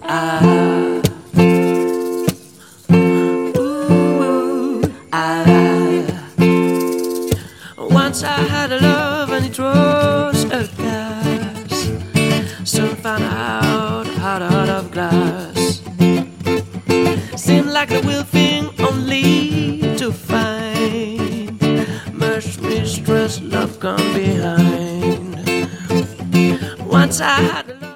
Ah, ooh, ah. Once I had a love and it was a gas. Soon found out how to heart of glass. Seemed like the real thing only to find much mistrust, love gone behind. Once I had a love